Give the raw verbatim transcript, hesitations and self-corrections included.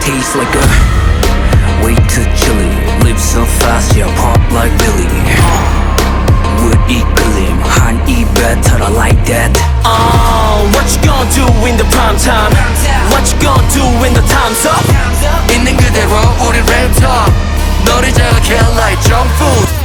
taste like a way too chilly. Live so fast, yeah, pop like Billy. Would eat glim, 한 입에 털어 like that. Oh, what you gonna do in the prime time? What you gonna do when the time's up? 있는 그대로 우리 랩탑 너를 자극해 like junk food.